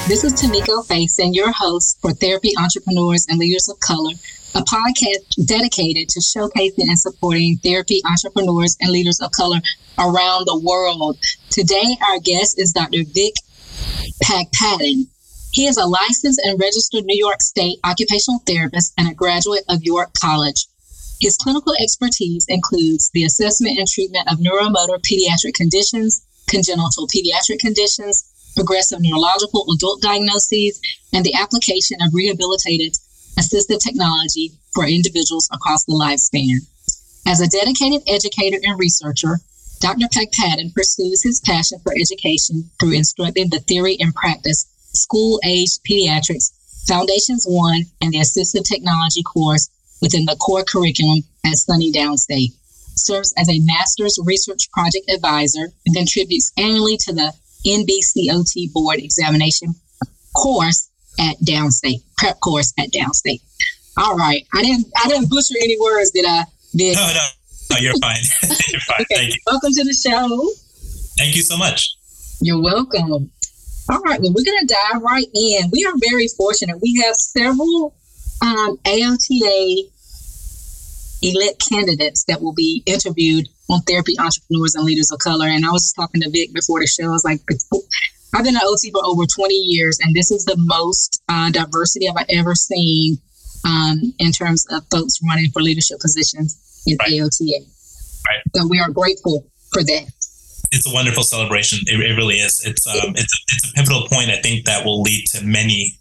This is Tamiko Faison, your host for Therapy Entrepreneurs and Leaders of Color, a podcast dedicated to showcasing and supporting therapy entrepreneurs and leaders of color around the world. Today, our guest is Dr. Vic Pagpatton. He is a licensed and registered New York State occupational therapist and a graduate of York College. His clinical expertise includes the assessment and treatment of neuromotor pediatric conditions, congenital pediatric conditions, progressive neurological adult diagnoses, and the application of rehabilitative assistive technology for individuals across the lifespan. As a dedicated educator and researcher, Dr. Pagpatton pursues his passion for education through instructing the theory and practice school-aged pediatrics, Foundations 1, and the assistive technology course within the core curriculum at SUNY Downstate. Serves as a master's research project advisor and contributes annually to the NBCOT board examination course at Downstate, prep course at Downstate. All right. I didn't butcher any words, did I? No, you're fine. You're fine. Okay. Thank you. Welcome to the show. Thank you so much. You're welcome. All right. Well, we're going to dive right in. We are very fortunate. We have several AOTA elect candidates that will be interviewed on Therapy Entrepreneurs and Leaders of Color. And I was just talking to Vic before the show. I was like, I've been an OT for over 20 years, and this is the most diversity I've ever seen in terms of folks running for leadership positions in AOTA. Right. So we are grateful for that. It's a wonderful celebration. It really is. It's a pivotal point, I think, that will lead to many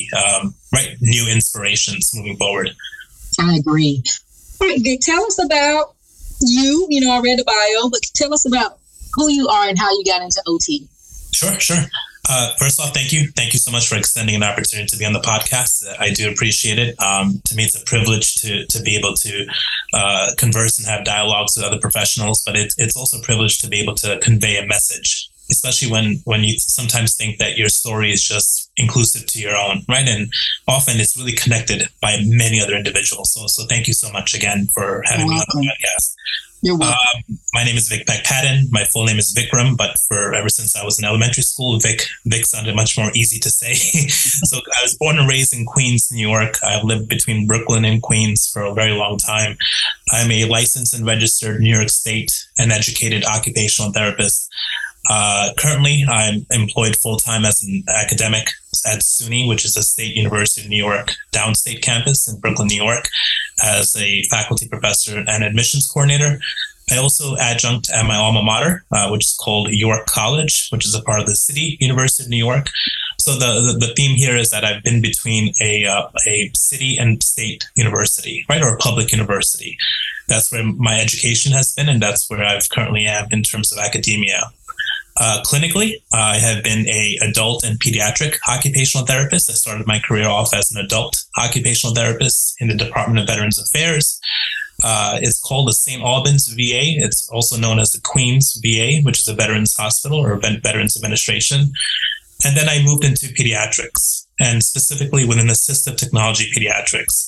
new inspirations moving forward. I agree. All right, Vic, tell us about you. You know, I read the bio, but tell us about who you are and how you got into OT. Sure. First off, thank you. Thank you so much for extending an opportunity to be on the podcast. I do appreciate it. To me, it's a privilege to be able to converse and have dialogues with other professionals, but it's also a privilege to be able to convey a message, especially when you sometimes think that your story is just inclusive to your own, right? And often it's really connected by many other individuals. So thank you so much again for having me on the podcast. You're welcome. My name is Vic Pagpatton. My full name is Vikram, but ever since I was in elementary school, Vic sounded much more easy to say. So I was born and raised in Queens, New York. I've lived between Brooklyn and Queens for a very long time. I'm a licensed and registered New York State and educated occupational therapist. Currently, I'm employed full-time as an academic at SUNY, which is the State University of New York Downstate campus in Brooklyn, New York, as a faculty professor and admissions coordinator. I also adjunct at my alma mater, which is called York College, which is a part of the City University of New York. So the theme here is that I've been between a city and state university, right, or a public university. That's where my education has been, and that's where I've currently am in terms of academia. Clinically, I have been an adult and pediatric occupational therapist. I started my career off as an adult occupational therapist in the Department of Veterans Affairs. It's called the St. Albans VA. It's also known as the Queens VA, which is a veterans hospital or Veterans Administration. And then I moved into pediatrics, and specifically within assistive technology pediatrics.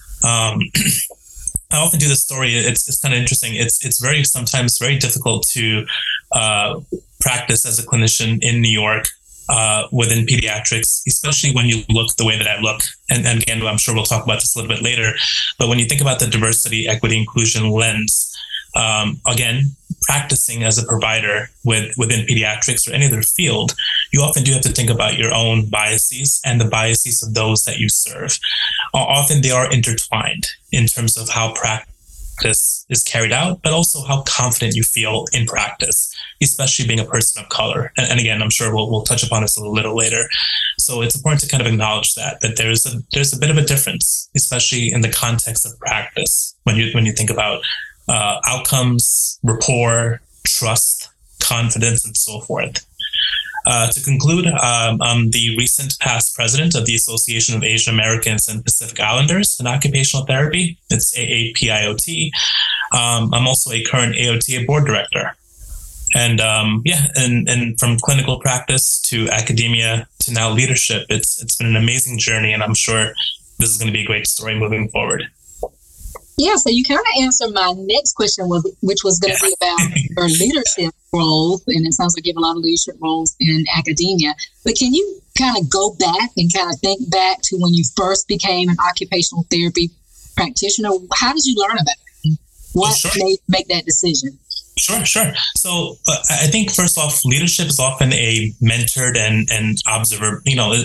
I often do this story. It's kind of interesting. It's sometimes very difficult to practice as a clinician in New York within pediatrics, especially when you look the way that I look. And again, I'm sure we'll talk about this a little bit later. But when you think about the diversity, equity, inclusion lens, again, practicing as a provider within pediatrics or any other field, you often do have to think about your own biases and the biases of those that you serve. Often they are intertwined in terms of how practice is carried out, but also how confident you feel in practice, especially being a person of color. And again, I'm sure we'll touch upon this a little later. So it's important to kind of acknowledge that there's a bit of a difference, especially in the context of practice, when you think about outcomes, rapport, trust, confidence, and so forth. To conclude, I'm the recent past president of the Association of Asian Americans and Pacific Islanders in Occupational Therapy. It's AAPIOT. I'm also a current AOTA board director. And and from clinical practice to academia to now leadership, it's been an amazing journey, and I'm sure this is going to be a great story moving forward. Yeah, so you kind of answered my next question, which was going to be about your leadership roles, and it sounds like you have a lot of leadership roles in academia. But can you kind of go back and kind of think back to when you first became an occupational therapy practitioner, how did you learn about it? What made make that decision? Sure. So I think first off, leadership is often a mentored and observer.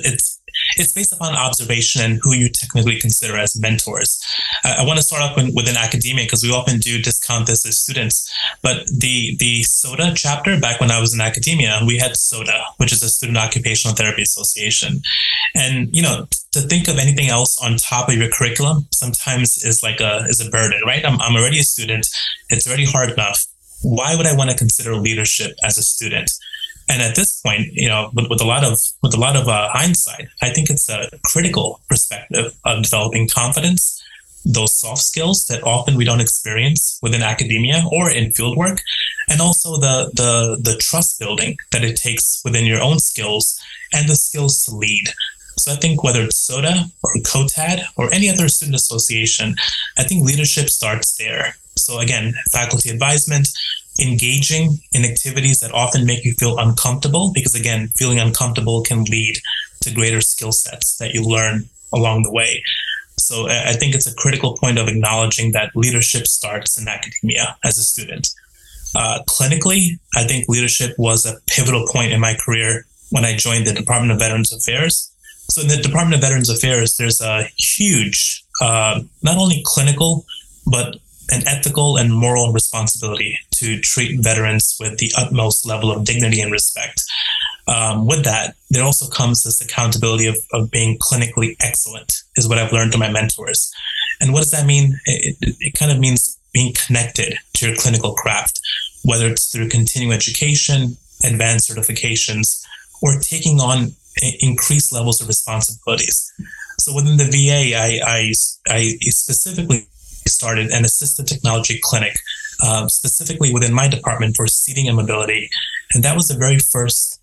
It's based upon observation and who you technically consider as mentors. I want to start off within academia because we often do discount this as students. But the SOTA chapter, back when I was in academia, we had SOTA, which is a Student Occupational Therapy Association. And, to think of anything else on top of your curriculum sometimes is a burden, right? I'm already a student. It's already hard enough. Why would I want to consider leadership as a student? And at this point, with a lot of hindsight, I think it's a critical perspective of developing confidence, those soft skills that often we don't experience within academia or in fieldwork, and also the trust building that it takes within your own skills and the skills to lead. So I think whether it's SOTA or COTAD or any other student association, I think leadership starts there. So again, faculty advisement, engaging in activities that often make you feel uncomfortable, because again, feeling uncomfortable can lead to greater skill sets that you learn along the way. So I think it's a critical point of acknowledging that leadership starts in academia as a student. Clinically, I think leadership was a pivotal point in my career when I joined the Department of Veterans Affairs. So in the Department of Veterans Affairs, there's a huge, not only clinical, but an ethical and moral responsibility to treat veterans with the utmost level of dignity and respect. With that, there also comes this accountability of being clinically excellent, is what I've learned from my mentors. And what does that mean? It kind of means being connected to your clinical craft, whether it's through continuing education, advanced certifications, or taking on increased levels of responsibilities. So within the VA, I specifically started an assistive technology clinic, specifically within my department for seating and mobility. And that was the very first,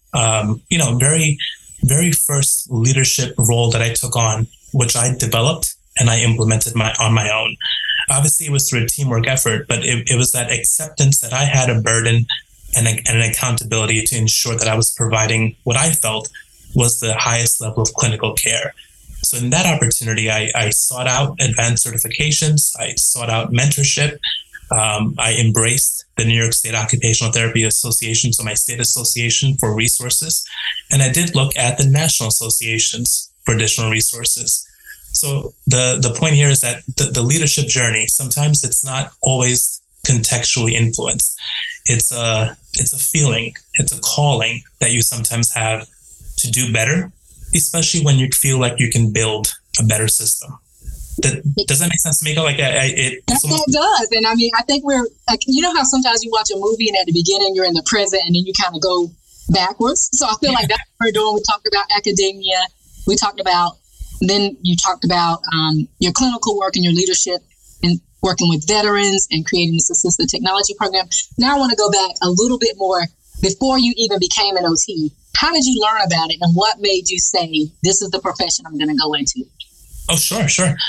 very first leadership role that I took on, which I developed and I implemented on my own. Obviously, it was through a teamwork effort, but it was that acceptance that I had a burden and an accountability to ensure that I was providing what I felt was the highest level of clinical care. So in that opportunity, I sought out advanced certifications. I sought out mentorship. I embraced the New York State Occupational Therapy Association, so my state association, for resources. And I did look at the national associations for additional resources. So the point here is that the leadership journey, sometimes it's not always contextually influenced. It's a feeling, it's a calling that you sometimes have to do better, especially when you feel like you can build a better system. Does that make sense to me? That does. And I mean, I think we're like, how sometimes you watch a movie and at the beginning you're in the present and then you kind of go backwards. So I feel like that's what we're doing. We talked about academia. Then you talked about your clinical work and your leadership and working with veterans and creating this assistive technology program. Now I want to go back a little bit more before you even became an OT. How did you learn about it, and what made you say, this is the profession I'm going to go into? Oh, sure.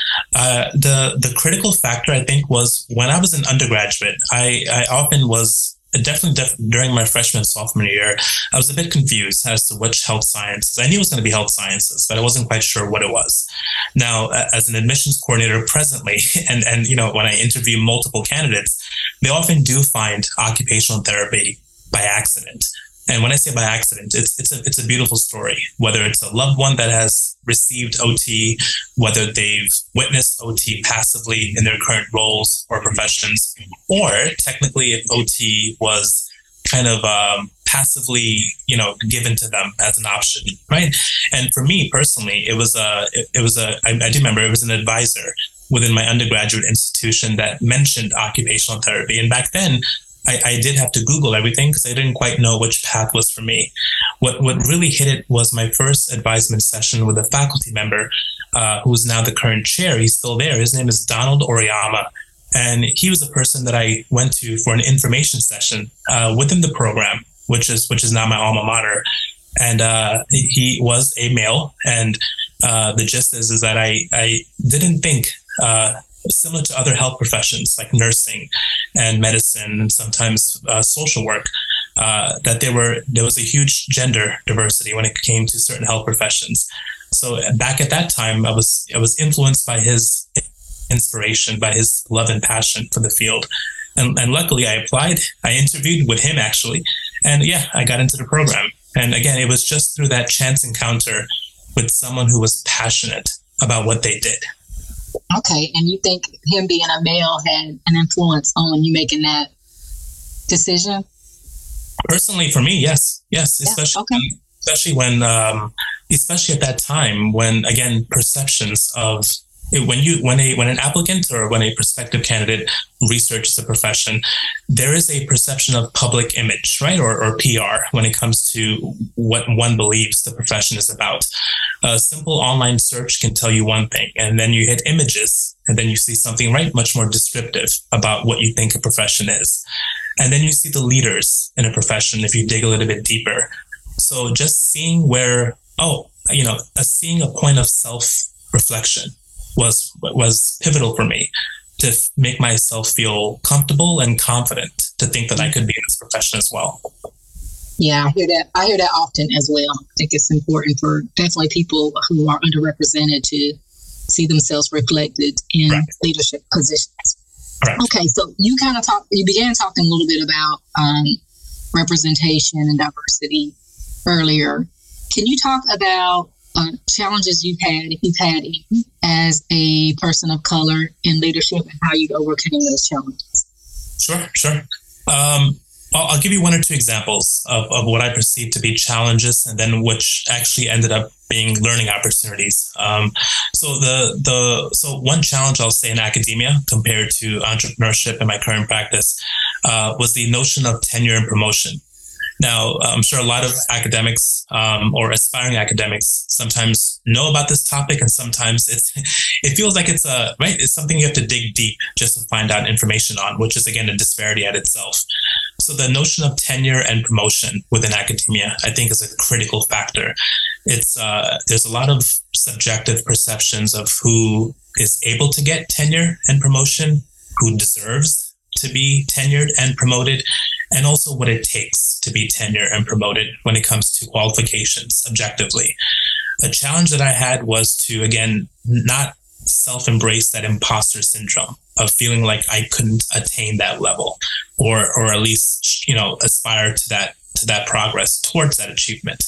The critical factor, I think, was when I was an undergraduate, I often was, definitely during my freshman, sophomore year, I was a bit confused as to which health sciences. I knew it was going to be health sciences, but I wasn't quite sure what it was. Now, as an admissions coordinator presently, and when I interview multiple candidates, they often do find occupational therapy by accident. And when I say by accident, it's a beautiful story, whether it's a loved one that has received OT, whether they've witnessed OT passively in their current roles or professions, or technically if OT was kind of passively, given to them as an option, right? And for me personally, I do remember it was an advisor within my undergraduate institution that mentioned occupational therapy. And back then, I did have to Google everything because I didn't quite know which path was for me. What really hit it was my first advisement session with a faculty member who's now the current chair. He's still there. His name is Donald Oriyama. And he was a person that I went to for an information session within the program, which is now my alma mater. And he was a male. And the gist is that I didn't think similar to other health professions like nursing and medicine and sometimes social work, that there was a huge gender diversity when it came to certain health professions. So back at that time, I was influenced by his inspiration, by his love and passion for the field. And luckily I applied. I interviewed with him actually. And yeah, I got into the program. And again, it was just through that chance encounter with someone who was passionate about what they did. Okay. And you think him being a male had an influence on you making that decision? Personally, for me, yes. Yes. Yeah, Especially when, especially at that time when, again, perceptions of when an applicant or when a prospective candidate researches a profession, there is a perception of public image, right? Or PR when it comes to what one believes the profession is about. A simple online search can tell you one thing, and then you hit images, and then you see something, right, much more descriptive about what you think a profession is. And then you see the leaders in a profession if you dig a little bit deeper. So just seeing seeing a point of self-reflection was pivotal for me to make myself feel comfortable and confident to think that I could be in this profession as well. Yeah, I hear that often as well. I think it's important for definitely people who are underrepresented to see themselves reflected in leadership positions. Correct. Okay, so you began talking a little bit about representation and diversity earlier. Can you talk about challenges you've had, if you've had any, as a person of color in leadership, and how you overcame those challenges? Sure. I'll give you one or two examples of what I perceive to be challenges, and then which actually ended up being learning opportunities. So one challenge I'll say in academia compared to entrepreneurship in my current practice was the notion of tenure and promotion. Now, I'm sure a lot of academics or aspiring academics sometimes know about this topic, and sometimes it feels like it's something you have to dig deep just to find out information on, which is, again, a disparity at itself. So the notion of tenure and promotion within academia, I think, is a critical factor. There's a lot of subjective perceptions of who is able to get tenure and promotion, who deserves to be tenured and promoted, and also what it takes to be tenured and promoted when it comes to qualifications objectively. A challenge that I had was to, again, not self-embrace that imposter syndrome of feeling like I couldn't attain that level, or at least, aspire to that progress towards that achievement.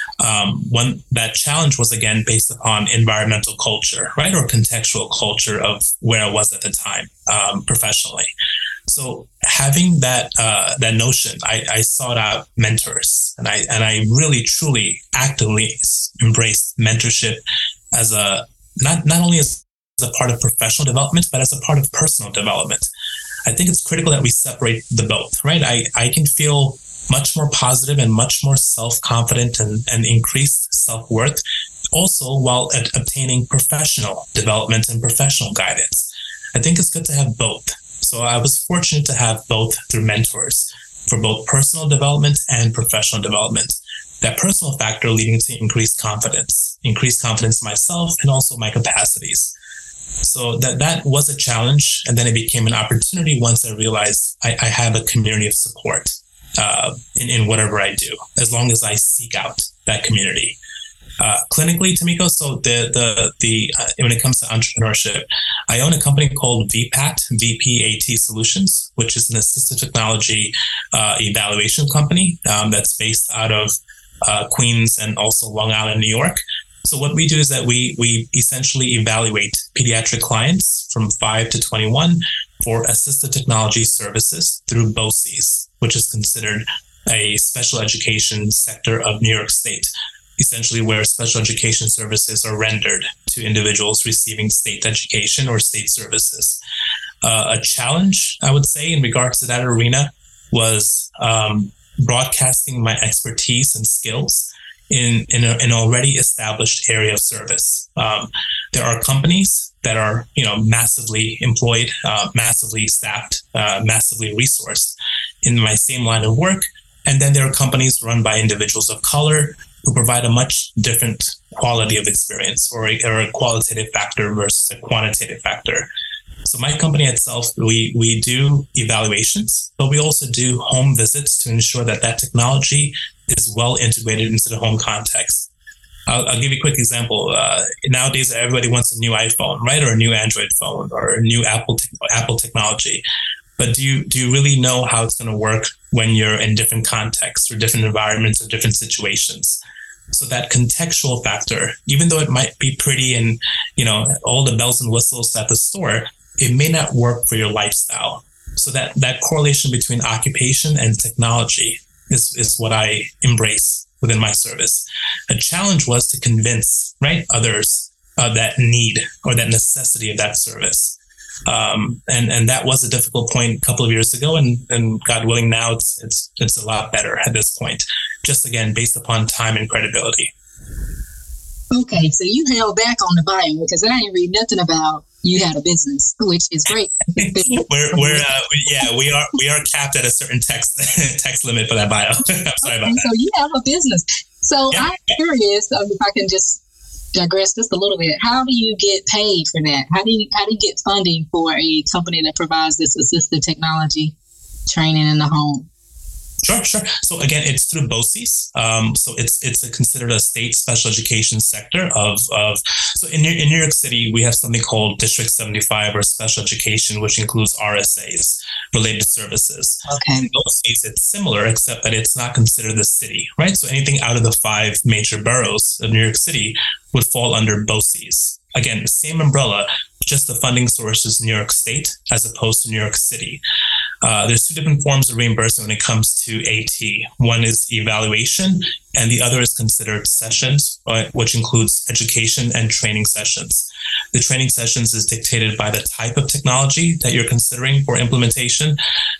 That challenge was, again, based upon environmental culture, right, or contextual culture of where I was at the time, professionally. So having that notion, I sought out mentors, and I really, truly, actively embraced mentorship as not only as a part of professional development, but as a part of personal development. I think it's critical that we separate the both, right? I can feel much more positive and much more self-confident and increased self-worth also while obtaining professional development and professional guidance. I think it's good to have both. So I was fortunate to have both through mentors for both personal development and professional development. That personal factor leading to increased confidence in myself and also my capacities. So that was a challenge. And then it became an opportunity once I realized I have a community of support in whatever I do, as long as I seek out that community. Clinically, Tomiko, so when it comes to entrepreneurship, I own a company called VPAT Solutions, which is an assistive technology evaluation company that's based out of Queens and also Long Island, New York. So what we do is that we essentially evaluate pediatric clients from 5 to 21 for assistive technology services through BOCES, which is considered a special education sector of New York State, essentially where special education services are rendered to individuals receiving state education or state services. A challenge, I would say, in regards to that arena was broadcasting my expertise and skills in an already established area of service. There are companies that are, massively employed, massively staffed, massively resourced in my same line of work. And then there are companies run by individuals of color who provide a much different quality of experience or a qualitative factor versus a quantitative factor. So my company itself, we do evaluations, but we also do home visits to ensure that that technology is well integrated into the home context. I'll give you a quick example. Nowadays, everybody wants a new iPhone, right? Or a new Android phone or a new Apple technology. But do you really know how it's going to work when you're in different contexts or different environments or different situations? So that contextual factor, even though it might be pretty and, all the bells and whistles at the store, it may not work for your lifestyle. So that correlation between occupation and technology is what I embrace within my service. A challenge was to convince, right, others of that need or that necessity of that service. And that was a difficult point a couple of years ago, and God willing, now it's a lot better at this point. Just again, based upon time and credibility. Okay, so you held back on the bio because I didn't read nothing about you had a business, which is great. we are capped at a certain text limit for that bio. I'm sorry about that. So you have a business. So yeah. I'm curious if I can just digress just a little bit. How do you get paid for that? How do you get funding for a company that provides this assistive technology training in the home? Sure. So again, it's through BOCES. So it's considered a state special education sector so in New York City, we have something called District 75 or special education, which includes RSAs, related services. Okay. In BOCES, it's similar, except that it's not considered the city, right? So anything out of the 5 major boroughs of New York City would fall under BOCES. Again, the same umbrella, just the funding source is New York State as opposed to New York City. There's 2 different forms of reimbursement when it comes to AT. One is evaluation, and the other is considered sessions, which includes education and training sessions. The training sessions is dictated by the type of technology that you're considering for implementation,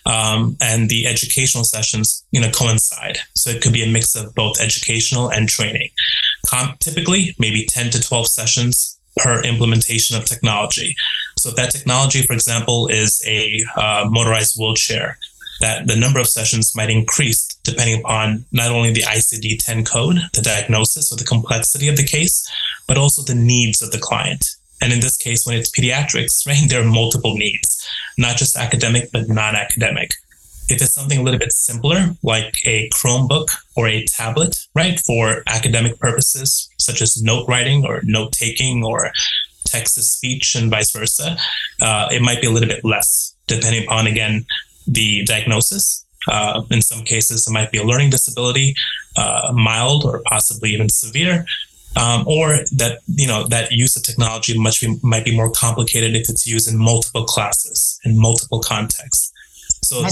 and the educational sessions, coincide. So it could be a mix of both educational and training. Typically, maybe 10 to 12 sessions per implementation of technology. So if that technology, for example, is a motorized wheelchair, that the number of sessions might increase depending upon not only the ICD-10 code, the diagnosis or the complexity of the case, but also the needs of the client. And in this case, when it's pediatrics, right, there are multiple needs, not just academic, but non-academic. If it's something a little bit simpler, like a Chromebook or a tablet, right, for academic purposes, such as note writing or note taking or text-to-speech and vice versa, it might be a little bit less, depending upon, again, the diagnosis. In some cases, it might be a learning disability, mild or possibly even severe, or that use of technology might be more complicated if it's used in multiple classes, in multiple contexts. So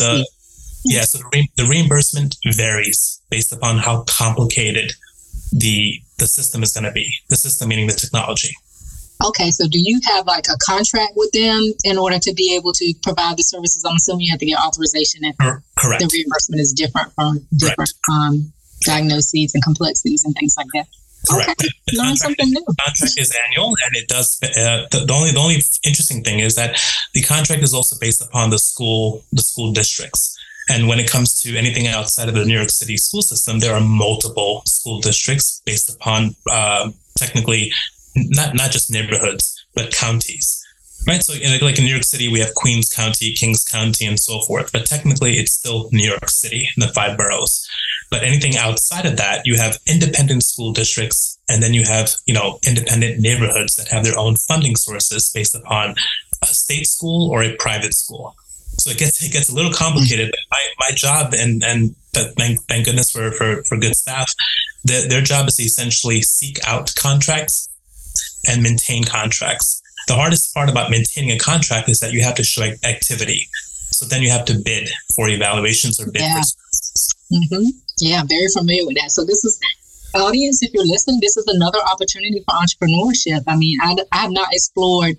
the reimbursement varies based upon how complicated the system is going to be. The system meaning the technology. Okay, so do you have like a contract with them in order to be able to provide the services? I'm assuming you have to get authorization and correct. The reimbursement is different from different diagnoses and complexities and things like that. Correct. Okay. Learn something new. The contract is annual, and it does. The only interesting thing is that the contract is also based upon the school districts. And when it comes to anything outside of the New York City school system, there are multiple school districts based upon technically not just neighborhoods, but counties, right? So like in New York City, we have Queens County, Kings County, and so forth. But technically, it's still New York City, the 5 boroughs. But anything outside of that, you have independent school districts, and then you have, independent neighborhoods that have their own funding sources based upon a state school or a private school. So it gets a little complicated. But my job, and thank goodness for good staff, their job is to essentially seek out contracts and maintain contracts. The hardest part about maintaining a contract is that you have to show activity. So then you have to bid for evaluations or bid for services. Mm-hmm. Yeah, very familiar with that. So this is, audience, if you're listening, this is another opportunity for entrepreneurship. I mean, I have not explored,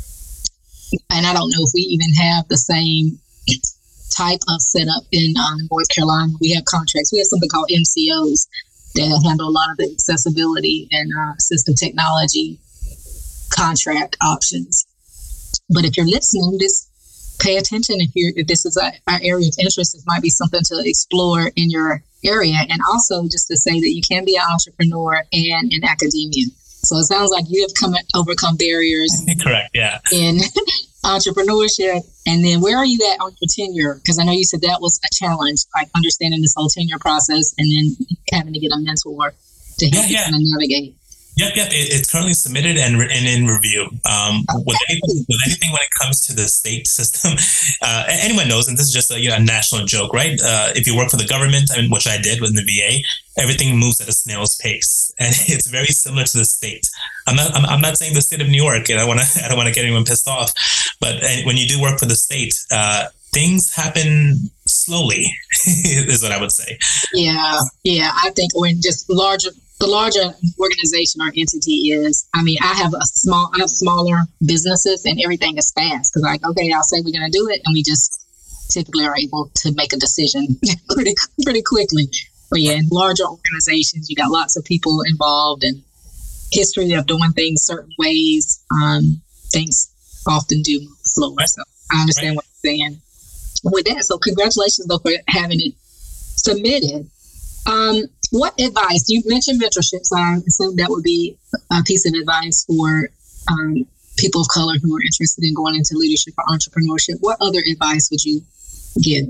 and I don't know if we even have the same type of setup in North Carolina. We have contracts. We have something called MCOs that handle a lot of the accessibility and assistive technology contract options. But if you're listening, just pay attention. If this is our area of interest, it might be something to explore in your area. And also just to say that you can be an entrepreneur and in academia. So it sounds like you have overcome barriers. Correct. Yeah. In entrepreneurship, and then where are you at on your tenure? Because I know you said that was a challenge, like understanding this whole tenure process and then having to get a mentor to help you kind of navigate. Yep. It's currently submitted and in review. With anything when it comes to the state system, anyone knows, and this is just a national joke, right? If you work for the government, which I did with the VA, everything moves at a snail's pace, and it's very similar to the state. I'm not saying the state of New York, and I don't want to get anyone pissed off, but when you do work for the state, things happen slowly, is what I would say. Yeah. I think when just the larger organization or entity is, I have smaller businesses and everything is fast because okay, I'll say we're going to do it. And we just typically are able to make a decision pretty quickly. But yeah, in larger organizations, you got lots of people involved and history of doing things certain ways. Things often do move slower. So I understand what you're saying with that. So congratulations though for having it submitted. What advice, you mentioned mentorship, so I assume that would be a piece of advice for people of color who are interested in going into leadership or entrepreneurship. What other advice would you give?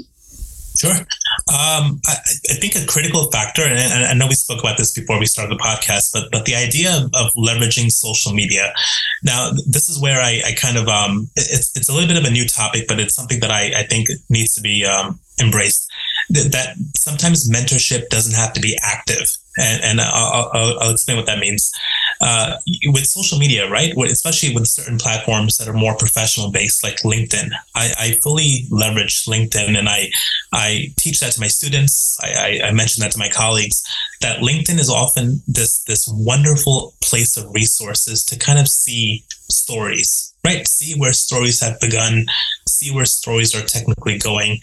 Sure. I think a critical factor, and I know we spoke about this before we started the podcast, but the idea of leveraging social media. Now, this is where I kind of, it's a little bit of a new topic, but it's something that I think needs to be embraced. That sometimes mentorship doesn't have to be active. And I'll explain what that means. With social media, right? Especially with certain platforms that are more professional based, like LinkedIn. I fully leverage LinkedIn, and I teach that to my students. I mention that to my colleagues, that LinkedIn is often this wonderful place of resources to kind of see stories, right? See where stories have begun, see where stories are technically going.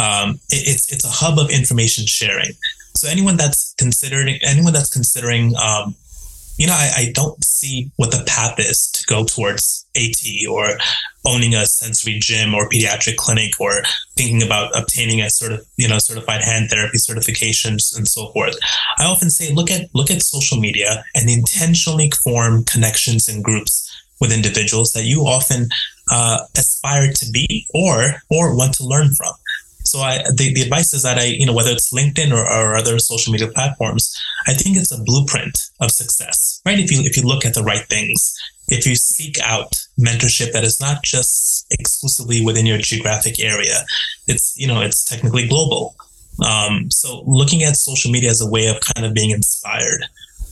It's a hub of information sharing. So anyone that's considering, I don't see what the path is to go towards AT or owning a sensory gym or pediatric clinic or thinking about obtaining a sort of, certified hand therapy certifications and so forth. I often say, look at social media and intentionally form connections and groups with individuals that you often aspire to be or want to learn from. So the advice is that whether it's LinkedIn or other social media platforms, I think it's a blueprint of success, right? If you look at the right things, if you seek out mentorship that is not just exclusively within your geographic area, it's technically global. So looking at social media as a way of kind of being inspired,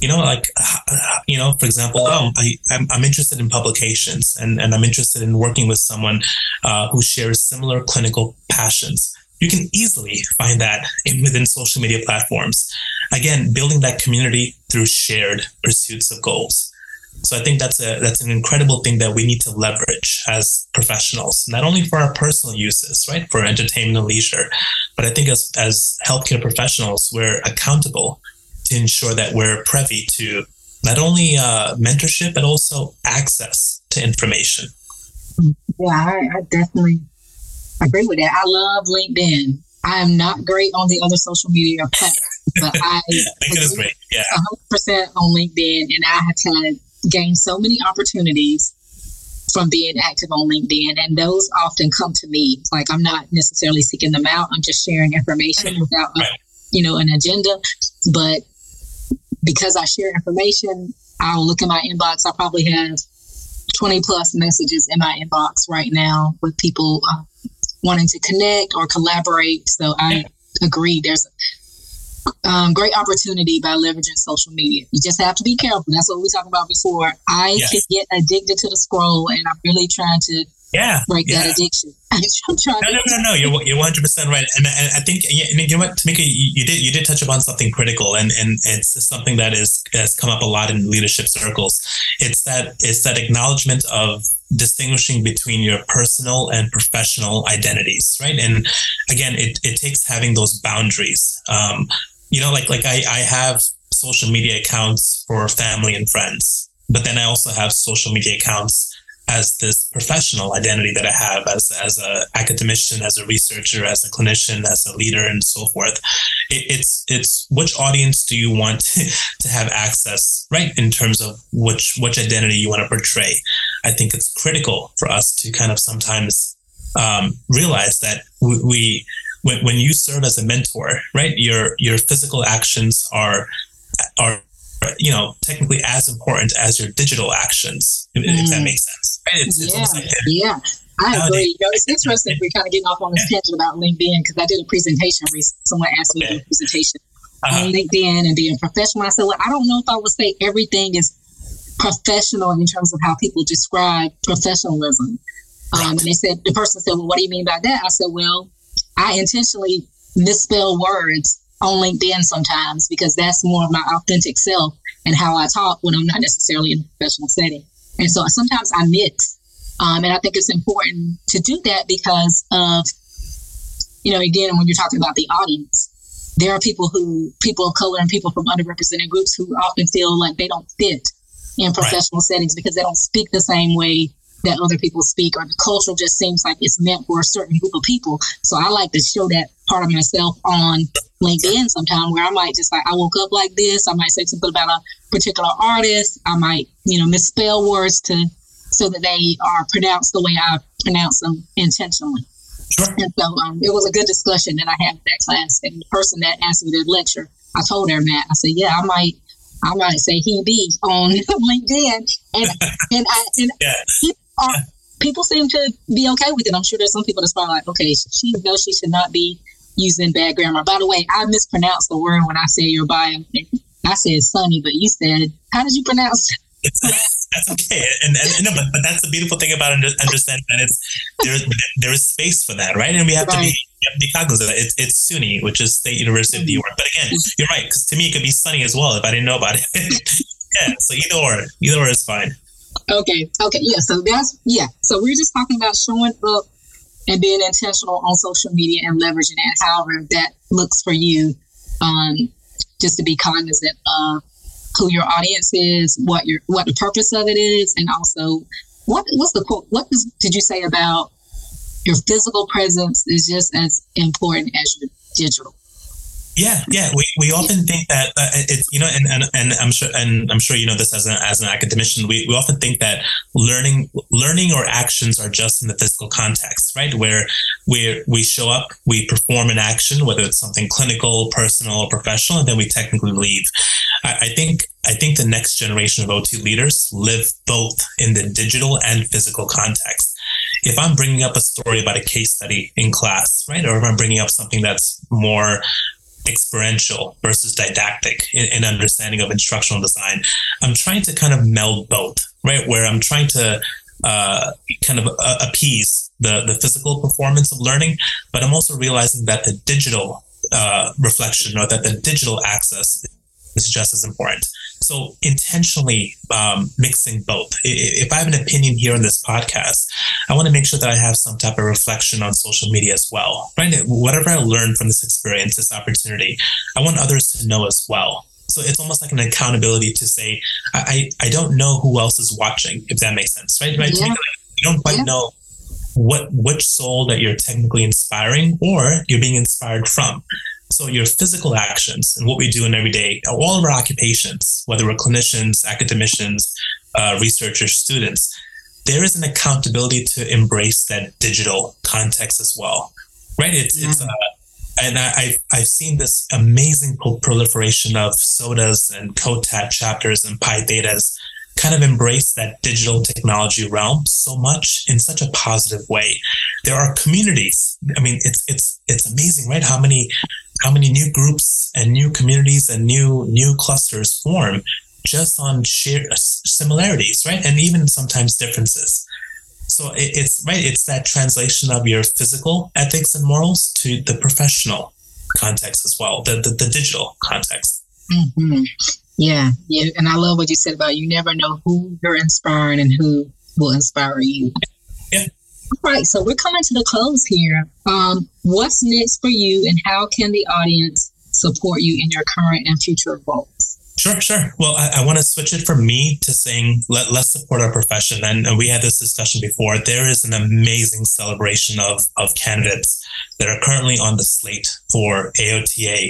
for example, I'm interested in publications and I'm interested in working with someone who shares similar clinical passions. You can easily find that within social media platforms. Again, building that community through shared pursuits of goals. So I think that's an incredible thing that we need to leverage as professionals, not only for our personal uses, right, for entertainment and leisure, but I think as healthcare professionals, we're accountable to ensure that we're privy to not only mentorship, but also access to information. Yeah, I definitely agree with that. I love LinkedIn. I am not great on the other social media platforms, but I LinkedIn is great. Yeah, 100% on LinkedIn, and I have had gained so many opportunities from being active on LinkedIn, and those often come to me. Like I'm not necessarily seeking them out; I'm just sharing information without, an agenda. But because I share information, I'll look in my inbox. I probably have 20 plus messages in my inbox right now with people wanting to connect or collaborate. So I agree. There's a great opportunity by leveraging social media. You just have to be careful. That's what we talked about before. I can get addicted to the scroll, and I'm really trying to break that addiction. No. You're 100% right, and I think Tamika, you did touch upon something critical, and it's something that has come up a lot in leadership circles. It's that acknowledgement of distinguishing between your personal and professional identities, right? And again, it takes having those boundaries. I have social media accounts for family and friends, but then I also have social media accounts as this professional identity that I have as a academician, as a researcher, as a clinician, as a leader, and so forth. It's which audience do you want to have access, right? In terms of which identity you want to portray. I think it's critical for us to kind of sometimes realize that when you serve as a mentor, right, your physical actions are technically as important as your digital actions, if that makes sense. Right? It's almost like I agree. It's interesting. We're kind of getting off on this tangent about LinkedIn because I did a presentation recently. Someone asked me to do a presentation on LinkedIn and being professional. I said, well, I don't know if I would say everything is professional in terms of how people describe professionalism. And the person said, well, what do you mean by that? I said, well, I intentionally misspell words on LinkedIn sometimes because that's more of my authentic self and how I talk when I'm not necessarily in a professional setting. And so sometimes I mix. And I think it's important to do that because of, again, when you're talking about the audience, there are people of color and people from underrepresented groups who often feel like they don't fit in professional settings because they don't speak the same way that other people speak, or the culture just seems like it's meant for a certain group of people. So I like to show that part of myself on LinkedIn sometime where I might just I woke up like this. I might say something about a particular artist. I might, misspell words so that they are pronounced the way I pronounce them intentionally. Sure. And so it was a good discussion that I had in that class. And the person that asked me to lecture, I told her that. I said, yeah, I might say he be on LinkedIn. And people seem to be okay with it. I'm sure there's some people that's probably like, okay, she knows she should not be using bad grammar. By the way, I mispronounced the word when I said your bio. I said sunny, but you said, how did you pronounce it? That's okay, but that's the beautiful thing about understanding that there is space for that, right? And we have to be cognizant of that. It's SUNY, which is State University of New York. But again, you're right, because to me it could be sunny as well if I didn't know about it. So either or is fine. Okay, yeah. So we're just talking about showing up and being intentional on social media and leveraging it, however that looks for you. Just to be cognizant of who your audience is, what the purpose of it is, and also what's the quote? What did you say about your physical presence is just as important as your digital? Yeah. We often think that it's and I'm sure this as an academician. We often think that learning or actions are just in the physical context, right? Where we show up, we perform an action, whether it's something clinical, personal, or professional, and then we technically leave. I think the next generation of OT leaders live both in the digital and physical context. If I'm bringing up a story about a case study in class, right, or if I'm bringing up something that's more experiential versus didactic in understanding of instructional design, I'm trying to kind of meld both, right? Where I'm trying to kind of appease the physical performance of learning, but I'm also realizing that the digital reflection or that the digital access is just as important. So intentionally mixing both. If I have an opinion here on this podcast, I want to make sure that I have some type of reflection on social media as well, right? Whatever I learned from this experience, this opportunity, I want others to know as well. So it's almost like an accountability to say, I don't know who else is watching, if that makes sense, right? Yeah. To me, you don't quite know which soul that you're technically inspiring or you're being inspired from. So your physical actions and what we do in every day, all of our occupations, whether we're clinicians, academicians, researchers, students, there is an accountability to embrace that digital context as well, right? And I've seen this amazing proliferation of SOTAs and COTAT chapters and Pi Thetas kind of embrace that digital technology realm so much in such a positive way. There are communities. I mean, it's amazing, right? How many new groups and new communities and new clusters form just on shared similarities, right? And even sometimes differences. So it's that translation of your physical ethics and morals to the professional context as well, the digital context. Mm-hmm. Yeah. And I love what you said about you never know who you're inspiring and who will inspire you. Yeah. All right. So we're coming to the close here. What's next for you and how can the audience support you in your current and future roles? Sure. Well, I want to switch it from me to saying, let's support our profession. And we had this discussion before. There is an amazing celebration of candidates that are currently on the slate for AOTA.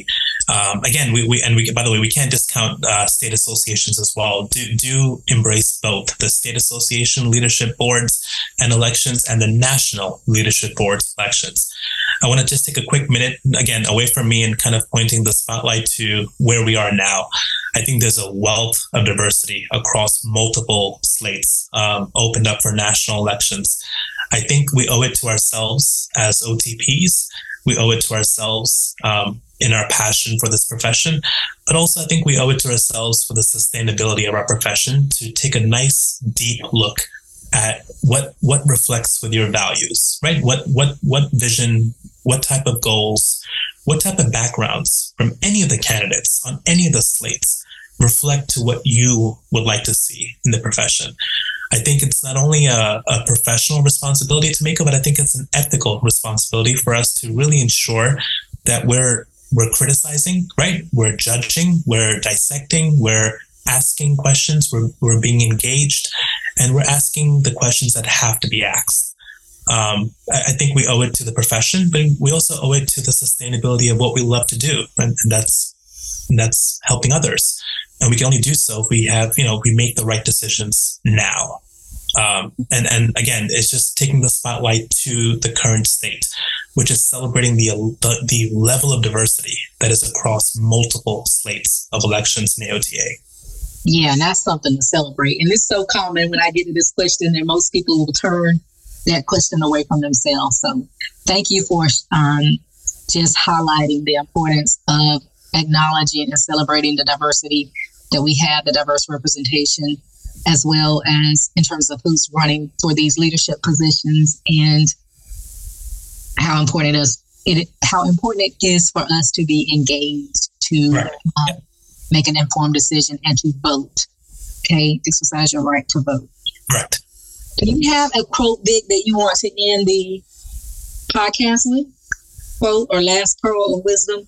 Again, by the way, we can't discount state associations as well. Do embrace both the state association leadership boards and elections and the national leadership boards elections. I want to just take a quick minute, again, away from me and kind of pointing the spotlight to where we are now. I think there's a wealth of diversity across multiple slates opened up for national elections. I think we owe it to ourselves as OTPs. We owe it to ourselves in our passion for this profession, but also I think we owe it to ourselves for the sustainability of our profession to take a nice, deep look at what reflects with your values, right? What vision, what type of goals, what type of backgrounds from any of the candidates on any of the slates reflect to what you would like to see in the profession. I think it's not only a professional responsibility to make it, but I think it's an ethical responsibility for us to really ensure that we're criticizing, right? We're judging, we're dissecting, we're asking questions, we're being engaged, and we're asking the questions that have to be asked. I think we owe it to the profession, but we also owe it to the sustainability of what we love to do, and that's helping others. And we can only do so if we make the right decisions now. And again, it's just taking the spotlight to the current state, which is celebrating the level of diversity that is across multiple slates of elections in AOTA. Yeah, and that's something to celebrate. And it's so common when I get to this question that most people will turn that question away from themselves. So thank you for just highlighting the importance of acknowledging and celebrating the diversity that we have, the diverse representation, as well as in terms of who's running for these leadership positions, and how important it is for us to be engaged, to make an informed decision and to vote. Okay, exercise your right to vote. Correct. Do you have a quote, Vic, that you want to end the podcast with? Quote or last pearl of wisdom?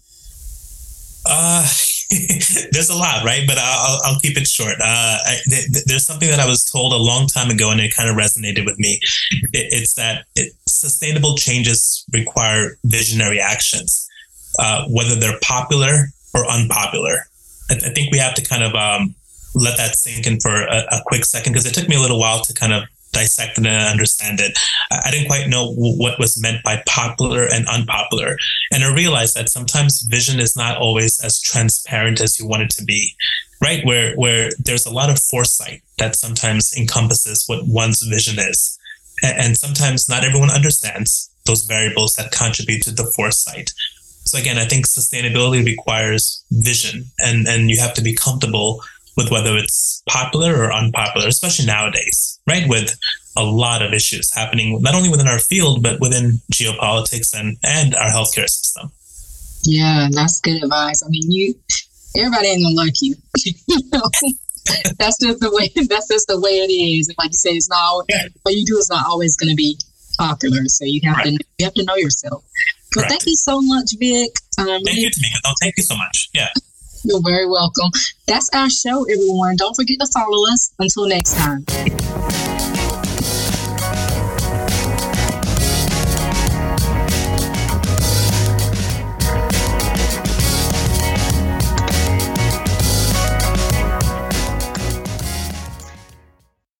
There's a lot, right? But I'll keep it short. There's something that I was told a long time ago, and it kind of resonated with me. It's that sustainable changes require visionary actions, whether they're popular or unpopular. I think we have to kind of let that sink in for a quick second, because it took me a little while to kind of dissect it and understand it. I didn't quite know what was meant by popular and unpopular. And I realized that sometimes vision is not always as transparent as you want it to be, right? Where there's a lot of foresight that sometimes encompasses what one's vision is. And sometimes not everyone understands those variables that contribute to the foresight. So again, I think sustainability requires vision, and you have to be comfortable with whether it's popular or unpopular, especially nowadays, right? With a lot of issues happening, not only within our field, but within geopolitics and our healthcare system. Yeah, that's good advice. I mean, everybody ain't gonna like you. That's just the way it is. Like you said, it's not what you do is not always going to be popular. So you have to know yourself. Well, thank you so much, Vic. Thank you, Tamika. Oh, thank you so much. Yeah. You're very welcome. That's our show, everyone. Don't forget to follow us. Until next time.